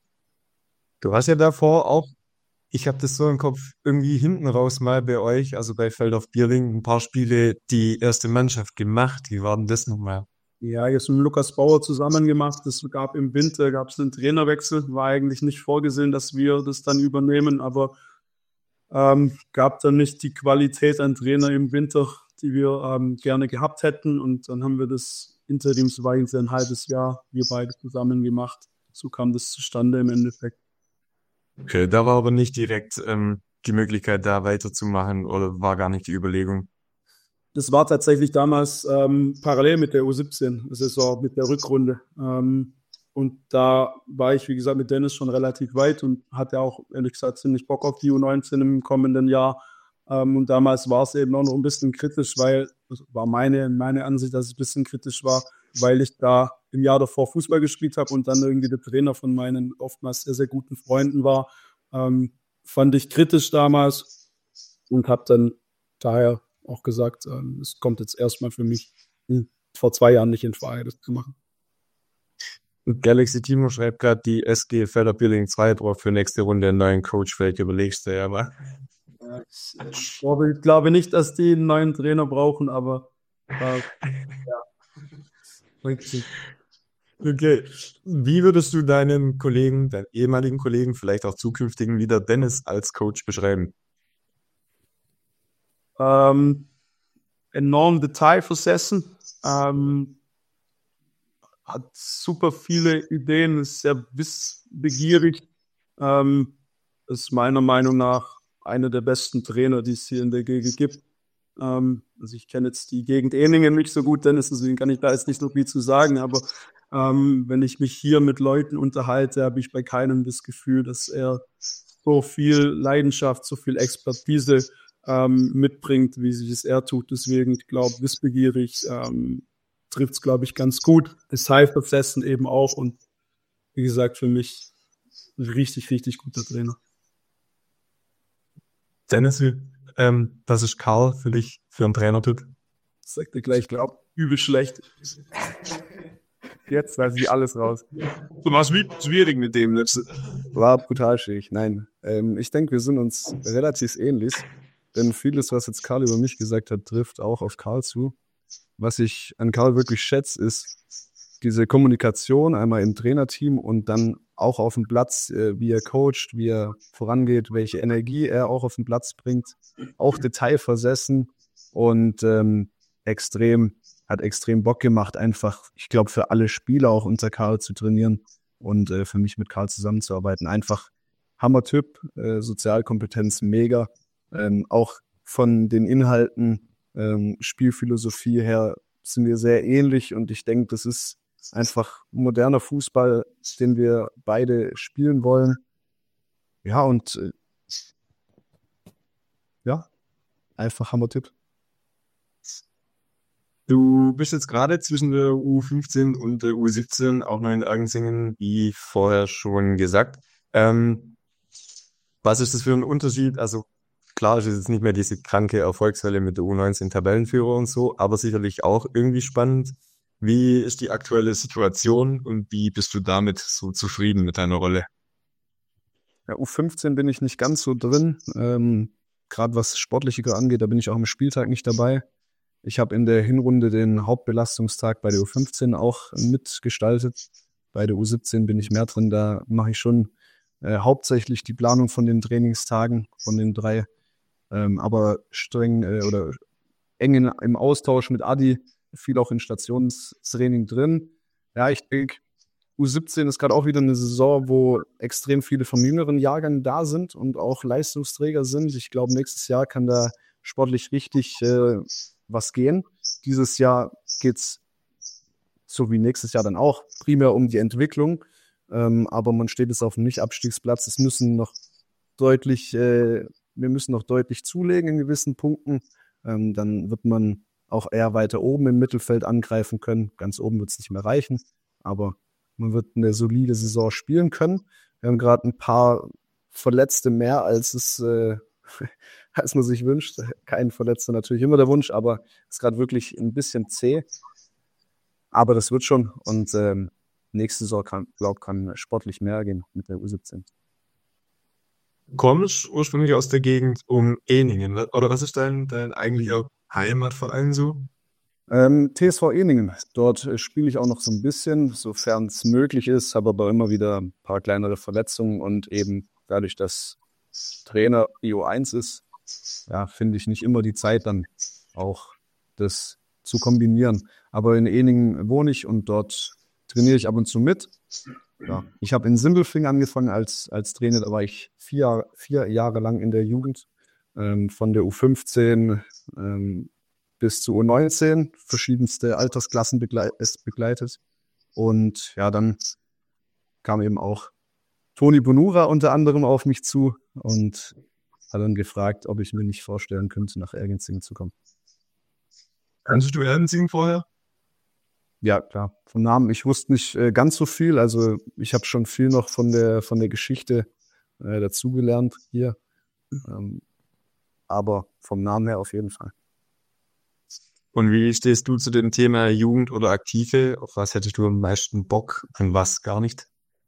[SPEAKER 1] Du hast ja davor auch, ich habe das so im Kopf, irgendwie hinten raus mal bei euch, also bei Feldhof Bierling, ein paar Spiele die erste Mannschaft gemacht. Wie war denn das nochmal?
[SPEAKER 3] Ja, jetzt mit Lukas Bauer zusammen gemacht. Es gab im Winter, gab es einen Trainerwechsel. War eigentlich nicht vorgesehen, dass wir das dann übernehmen, aber ähm, gab dann nicht die Qualität an Trainer im Winter, die wir ähm, gerne gehabt hätten. Und dann haben wir das interimsweise ein halbes Jahr, wir beide zusammen gemacht. So kam das zustande im Endeffekt.
[SPEAKER 1] Okay, da war aber nicht direkt ähm, die Möglichkeit, da weiterzumachen oder war gar nicht die Überlegung.
[SPEAKER 3] Das war tatsächlich damals ähm, parallel mit der U siebzehn-Saison, mit der Rückrunde. Ähm, und da war ich, wie gesagt, mit Dennis schon relativ weit und hatte auch, ehrlich gesagt, ziemlich Bock auf die U neunzehn im kommenden Jahr. Ähm, und damals war es eben auch noch ein bisschen kritisch, weil, das war meine, meine Ansicht, dass es ein bisschen kritisch war, weil ich da im Jahr davor Fußball gespielt habe und dann irgendwie der Trainer von meinen oftmals sehr, sehr guten Freunden war. Ähm, fand ich kritisch damals und habe dann daher auch gesagt, ähm, es kommt jetzt erstmal für mich hm, vor zwei Jahren nicht in Frage, das zu machen.
[SPEAKER 1] Galaxy Timo schreibt gerade, die S G Feldhof Bierling zwei braucht für nächste Runde einen neuen Coach. Vielleicht überlegst du ja mal.
[SPEAKER 3] Ich glaube, ich glaube nicht, dass die einen neuen Trainer brauchen, aber äh, ja.
[SPEAKER 1] Okay. Wie würdest du deinen Kollegen, deinen ehemaligen Kollegen, vielleicht auch zukünftigen wieder Dennis als Coach beschreiben?
[SPEAKER 3] Ähm, enorm detailversessen, ähm, hat super viele Ideen, ist sehr wissbegierig, ähm, ist meiner Meinung nach einer der besten Trainer, die es hier in der Gegend gibt. Ähm, also ich kenne jetzt die Gegend Ehningen nicht so gut, Dennis, deswegen kann ich da jetzt nicht so viel zu sagen, aber ähm, wenn ich mich hier mit Leuten unterhalte, habe ich bei keinem das Gefühl, dass er so viel Leidenschaft, so viel Expertise ähm, mitbringt, wie sich es er tut. Deswegen, ich glaube, wissbegierig ähm, trifft es, glaube ich, ganz gut. Detailversessen eben auch und wie gesagt, für mich ein richtig, richtig guter Trainer.
[SPEAKER 1] Dennis, ähm, was ist Karl für dich für ein Trainertyp?
[SPEAKER 3] Sagt er gleich, glaub, übel schlecht.
[SPEAKER 2] Jetzt lasse ich alles raus.
[SPEAKER 3] Du warst schwierig mit dem letzte.
[SPEAKER 2] War brutal schwierig. Nein, ähm, ich denke, wir sind uns relativ ähnlich. Denn vieles, was jetzt Karl über mich gesagt hat, trifft auch auf Karl zu. Was ich an Karl wirklich schätze, ist diese Kommunikation einmal im Trainerteam und dann auch auf dem Platz, äh, wie er coacht, wie er vorangeht, welche Energie er auch auf den Platz bringt. Auch detailversessen und ähm, extrem, hat extrem Bock gemacht, einfach, ich glaube, für alle Spieler auch unter Karl zu trainieren und äh, für mich mit Karl zusammenzuarbeiten. Einfach Hammer-Typ, äh, Sozialkompetenz mega. Ähm, auch von den Inhalten, ähm, Spielphilosophie her sind wir sehr ähnlich und ich denke, das ist einfach moderner Fußball, den wir beide spielen wollen. Ja, und äh, ja, einfach Hammer-Tipp.
[SPEAKER 1] Du bist jetzt gerade zwischen der U fünfzehn und der U siebzehn auch noch in Ergensingen, wie vorher schon gesagt. Ähm, was ist das für ein Unterschied? Also klar ist es jetzt nicht mehr diese kranke Erfolgswelle mit der U neunzehn Tabellenführer und so, aber sicherlich auch irgendwie spannend. Wie ist die aktuelle Situation und wie bist du damit so zufrieden mit deiner Rolle?
[SPEAKER 2] Ja, U fünfzehn bin ich nicht ganz so drin. Ähm, Gerade was Sportliche angeht, da bin ich auch am Spieltag nicht dabei. Ich habe in der Hinrunde den Hauptbelastungstag bei der U fünfzehn auch mitgestaltet. Bei der U siebzehn bin ich mehr drin. Da mache ich schon äh, hauptsächlich die Planung von den Trainingstagen, von den drei. Ähm, aber streng äh, oder eng in, im Austausch mit Adi, viel auch in Stationstraining drin. Ja, ich denke, U siebzehn ist gerade auch wieder eine Saison, wo extrem viele vom jüngeren Jahrgang da sind und auch Leistungsträger sind. Ich glaube, nächstes Jahr kann da sportlich richtig äh, was gehen. Dieses Jahr geht's, so wie nächstes Jahr dann auch, primär um die Entwicklung. Ähm, aber man steht jetzt auf dem Nicht-Abstiegsplatz. Es müssen noch deutlich, äh, wir müssen noch deutlich zulegen in gewissen Punkten. Ähm, dann wird man auch eher weiter oben im Mittelfeld angreifen können. Ganz oben wird es nicht mehr reichen, aber man wird eine solide Saison spielen können. Wir haben gerade ein paar Verletzte mehr, als es äh, als man sich wünscht. Kein Verletzter natürlich immer der Wunsch, aber es ist gerade wirklich ein bisschen zäh. Aber das wird schon und ähm, nächste Saison kann, glaub, kann sportlich mehr gehen mit der U siebzehn.
[SPEAKER 1] Du kommst ursprünglich aus der Gegend um Ehningen, oder was ist dein, dein eigentlicher Heimatverein so?
[SPEAKER 2] Ähm, T S V Ehningen, dort äh, spiele ich auch noch so ein bisschen, sofern es möglich ist, habe aber immer wieder ein paar kleinere Verletzungen und eben dadurch, dass Trainer I O eins ist, ja, finde ich nicht immer die Zeit, dann auch das zu kombinieren. Aber in Ehningen wohne ich und dort trainiere ich ab und zu mit. Ja, ich habe in Sindelfingen angefangen als, als Trainer, da war ich vier, vier Jahre lang in der Jugend, ähm, von der U fünfzehn ähm, bis zu U neunzehn, verschiedenste Altersklassen begleit, begleitet. Und ja, dann kam eben auch Toni Bonura unter anderem auf mich zu und hat dann gefragt, ob ich mir nicht vorstellen könnte, nach Ergensingen zu kommen.
[SPEAKER 1] Kannst du Ergensingen vorher?
[SPEAKER 2] Ja, klar. Vom Namen, ich wusste nicht äh, ganz so viel. Also ich habe schon viel noch von der von der Geschichte äh, dazugelernt hier. Ähm, aber vom Namen her auf jeden Fall.
[SPEAKER 1] Und wie stehst du zu dem Thema Jugend oder Aktive? Auf was hättest du am meisten Bock, an was gar nicht?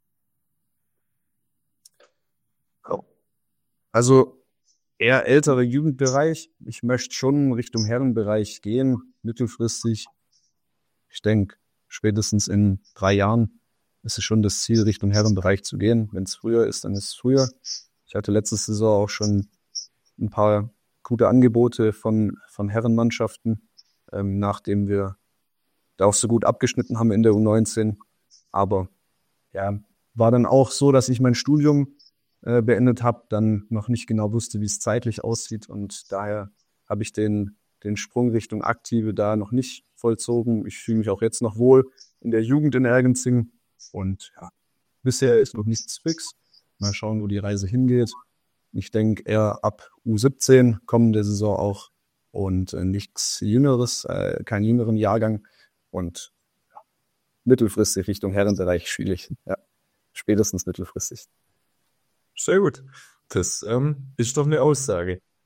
[SPEAKER 2] Also eher älterer Jugendbereich. Ich möchte schon Richtung Herrenbereich gehen, mittelfristig. Ich denke, spätestens in drei Jahren ist es schon das Ziel, Richtung Herrenbereich zu gehen. Wenn es früher ist, dann ist es früher. Ich hatte letzte Saison auch schon ein paar gute Angebote von, von Herrenmannschaften, ähm, nachdem wir da auch so gut abgeschnitten haben in der U neunzehn. Aber ja, war dann auch so, dass ich mein Studium äh, beendet habe, dann noch nicht genau wusste, wie es zeitlich aussieht. Und daher habe ich den, den Sprung Richtung Aktive da noch nicht vollzogen. Ich fühle mich auch jetzt noch wohl in der Jugend in Ergensingen. Und ja, bisher ist noch nichts fix. Mal schauen, wo die Reise hingeht. Ich denke eher ab U siebzehn kommende Saison auch und äh, nichts Jüngeres, äh, keinen jüngeren Jahrgang und ja, mittelfristig Richtung Herrenbereich schwierig. Ja, spätestens mittelfristig.
[SPEAKER 1] Sehr gut. Das ähm, ist doch eine Aussage.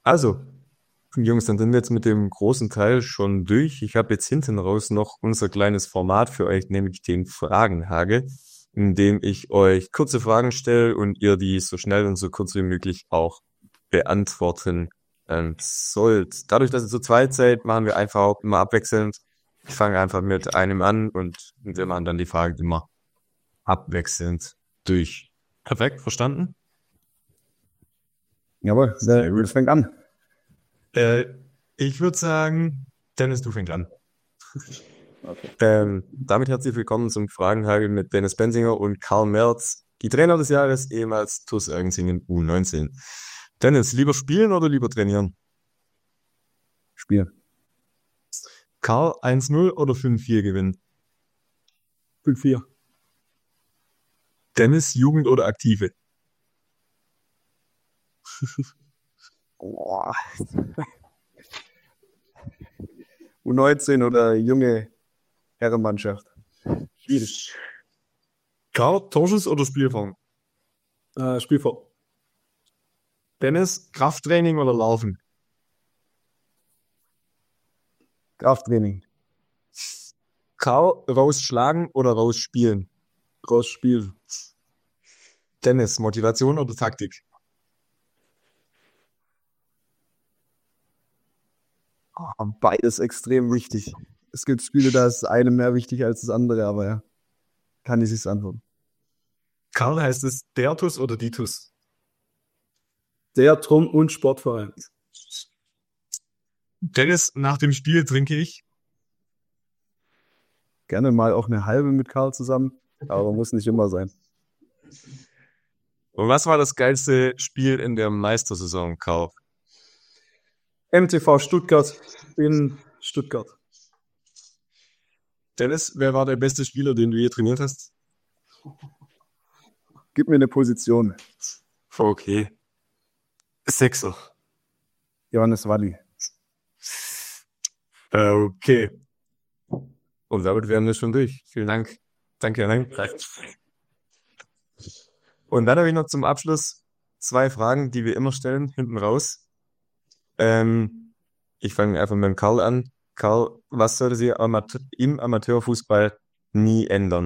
[SPEAKER 1] Also, Jungs, dann sind wir jetzt mit dem großen Teil schon durch. Ich habe jetzt hinten raus noch unser kleines Format für euch, nämlich den Fragenhagel, in dem ich euch kurze Fragen stelle und ihr die so schnell und so kurz wie möglich auch beantworten ähm, sollt. Dadurch, dass ihr zu zweit seid, machen wir einfach auch immer abwechselnd. Ich fange einfach mit einem an und wir machen dann die Fragen immer abwechselnd durch. Perfekt, verstanden?
[SPEAKER 2] Jawohl, wer fängt an?
[SPEAKER 1] Äh, ich würde sagen, Dennis, du fängst an.
[SPEAKER 2] Okay.
[SPEAKER 1] Ähm, damit herzlich willkommen zum Fragenhagel mit Dennis Bensinger und Karl Merz, die Trainer des Jahres, ehemals TuS Ergensingen U neunzehn. Dennis, lieber spielen oder lieber trainieren?
[SPEAKER 2] Spiel.
[SPEAKER 1] Karl, eins null oder fünf vier gewinnen?
[SPEAKER 3] fünf vier.
[SPEAKER 1] Dennis, Jugend oder Aktive?
[SPEAKER 2] Boah. U neunzehn oder junge Herrenmannschaft?
[SPEAKER 3] Schwierig.
[SPEAKER 1] Karl, Torschuss oder Spielform?
[SPEAKER 3] Äh, Spielform.
[SPEAKER 1] Dennis, Krafttraining oder Laufen?
[SPEAKER 2] Krafttraining.
[SPEAKER 1] Karl, rausschlagen oder rausspielen?
[SPEAKER 3] Rausspielen.
[SPEAKER 1] Dennis, Motivation oder Taktik?
[SPEAKER 2] Oh, beides extrem wichtig. Es gibt Spiele, da ist das eine mehr wichtig als das andere, aber ja, kann ich sich antworten.
[SPEAKER 1] Karl, heißt es der TuS oder die TuS?
[SPEAKER 3] Der Turm- und Sportverein.
[SPEAKER 1] Dennis, nach dem Spiel trinke ich.
[SPEAKER 2] Gerne mal auch eine halbe mit Karl zusammen, aber muss nicht immer sein.
[SPEAKER 1] Und was war das geilste Spiel in der Meistersaison, Karl?
[SPEAKER 3] M T V Stuttgart in Stuttgart.
[SPEAKER 1] Dennis, wer war der beste Spieler, den du je trainiert hast?
[SPEAKER 2] Gib mir eine Position.
[SPEAKER 1] Okay. Sechser.
[SPEAKER 2] Johannes Walli.
[SPEAKER 1] Äh, okay. Und damit wären wir schon durch. Vielen Dank. Danke, danke. Und dann habe ich noch zum Abschluss zwei Fragen, die wir immer stellen, hinten raus. Ähm, ich fange einfach mit dem Karl an. Karl, was sollte sich Amate- im Amateurfußball nie ändern?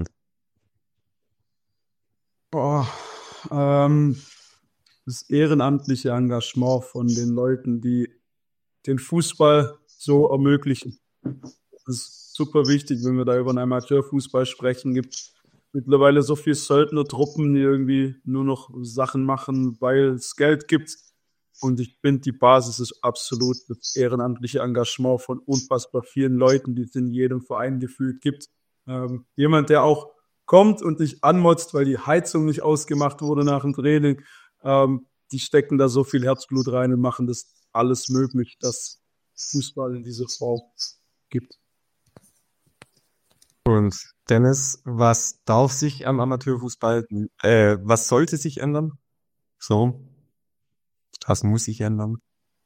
[SPEAKER 3] Boah, ähm, das ehrenamtliche Engagement von den Leuten, die den Fußball so ermöglichen. Das ist super wichtig, wenn wir da über einen Amateurfußball sprechen. Gibt mittlerweile so viele Söldnertruppen, die irgendwie nur noch Sachen machen, weil es Geld gibt. Und ich finde, die Basis ist absolut das ehrenamtliche Engagement von unfassbar vielen Leuten, die es in jedem Verein gefühlt gibt. Ähm, jemand, der auch kommt und dich anmotzt, weil die Heizung nicht ausgemacht wurde nach dem Training. Ähm, die stecken da so viel Herzblut rein und machen das alles möglich, dass Fußball in dieser Form gibt.
[SPEAKER 1] Und Dennis, was darf sich am Amateurfußball, äh, was sollte sich ändern? So. Was muss sich ändern?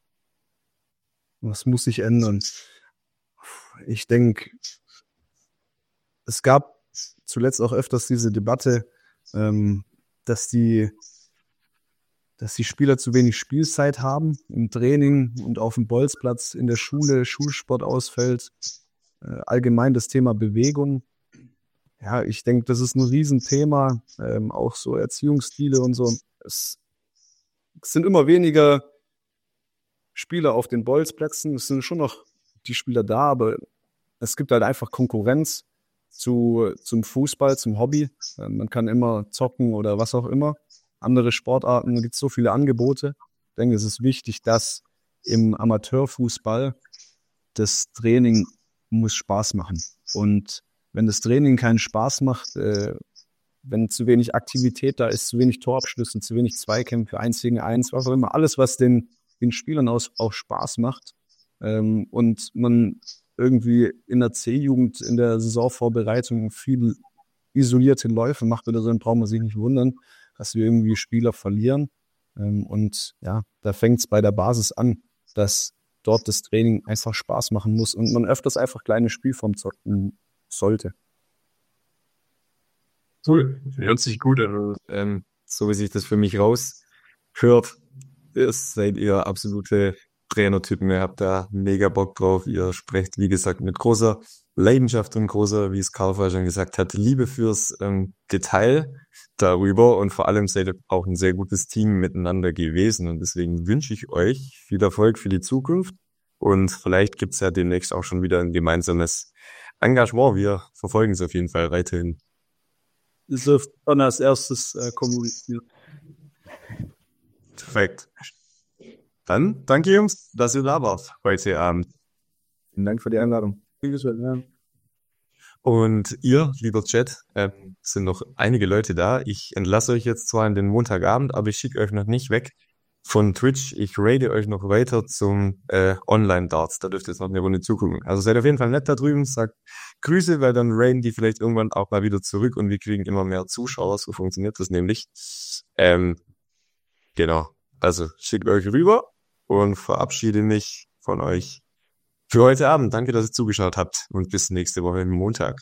[SPEAKER 2] Was muss sich ändern? Ich denke, es gab zuletzt auch öfters diese Debatte, ähm, dass die, dass die Spieler zu wenig Spielzeit haben im Training und auf dem Bolzplatz, in der Schule, Schulsport ausfällt. Äh, allgemein das Thema Bewegung. Ja, ich denke, das ist ein Riesenthema, ähm, auch so Erziehungsstile und so. Es, es sind immer weniger Spieler auf den Bolzplätzen. Es sind schon noch die Spieler da, aber es gibt halt einfach Konkurrenz zu, zum Fußball, zum Hobby. Äh, man kann immer zocken oder was auch immer. Andere Sportarten, da gibt es so viele Angebote. Ich denke, es ist wichtig, dass im Amateurfußball das Training muss Spaß machen. Und wenn das Training keinen Spaß macht, äh, wenn zu wenig Aktivität da ist, zu wenig Torabschlüsse, zu wenig Zweikämpfe, eins gegen eins, was auch immer, alles, was den, den Spielern aus, auch Spaß macht, ähm, und man irgendwie in der C-Jugend in der Saisonvorbereitung viel isolierte Läufe macht oder so, dann braucht man sich nicht wundern, dass wir irgendwie Spieler verlieren. Ähm, und ja, da fängt es bei der Basis an, dass dort das Training einfach Spaß machen muss und man öfters einfach kleine Spielformen zocken sollte.
[SPEAKER 1] Cool. Hört sich gut an. Ähm, so wie sich das für mich raushört, Ihr seid ihr absolute Trainertypen. Ihr habt da mega Bock drauf. Ihr sprecht, wie gesagt, mit großer Leidenschaft und großer, wie es Karl vorher schon gesagt hat, Liebe fürs ähm, Detail darüber. Und vor allem seid ihr auch ein sehr gutes Team miteinander gewesen. Und deswegen wünsche ich euch viel Erfolg für die Zukunft. Und vielleicht gibt's ja demnächst auch schon wieder ein gemeinsames Engagement. Wir verfolgen es auf jeden Fall weiterhin.
[SPEAKER 3] Das wird dann als erstes äh, kommuniziert.
[SPEAKER 1] Perfekt. Dann danke Jungs, dass ihr da wart heute Abend.
[SPEAKER 2] Vielen Dank für die Einladung.
[SPEAKER 3] Ja.
[SPEAKER 1] Und ihr, lieber Chat, ähm, sind noch einige Leute da. Ich entlasse euch jetzt zwar in den Montagabend, aber ich schicke euch noch nicht weg von Twitch. Ich rate euch noch weiter zum äh, Online-Darts. Da dürft ihr jetzt noch eine Runde zugucken. Also seid auf jeden Fall nett da drüben, sagt Grüße, weil dann raiden die vielleicht irgendwann auch mal wieder zurück und wir kriegen immer mehr Zuschauer. So funktioniert das nämlich. Ähm, genau. Also schickt euch rüber und verabschiede mich von euch für heute Abend. Danke, dass ihr zugeschaut habt und bis nächste Woche Montag.